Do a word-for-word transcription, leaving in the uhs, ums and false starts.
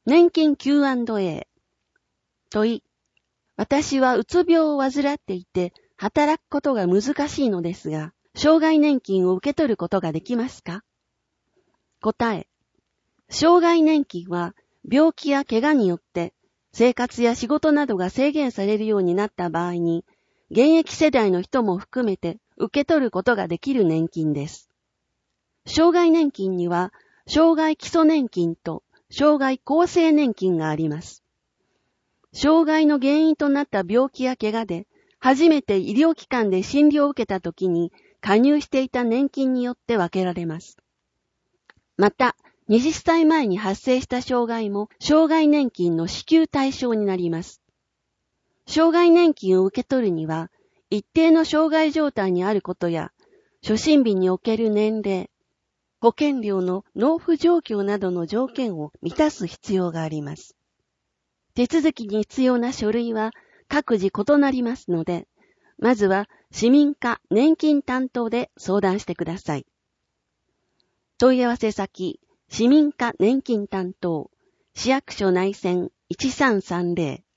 年金 キューアンドエー。問い。私はうつ病を患っていて、働くことが難しいのですが、障害年金を受け取ることができますか？答え。障害年金は、病気や怪我によって、生活や仕事などが制限されるようになった場合に、現役世代の人も含めて受け取ることができる年金です。障害年金には、障害基礎年金と障害厚生年金があります。障害の原因となった病気や怪我で、初めて医療機関で診療を受けたときに加入していた年金によって分けられます。また、はたちまえに発生した障害も障害年金の支給対象になります。障害年金を受け取るには、一定の障害状態にあることや、初診日における年齢、保険料の納付状況などの条件を満たす必要があります。手続きに必要な書類は各自異なりますので、まずは市民課年金担当で相談してください。問い合わせ先、市民課年金担当、市役所内線いちさんさんぜろ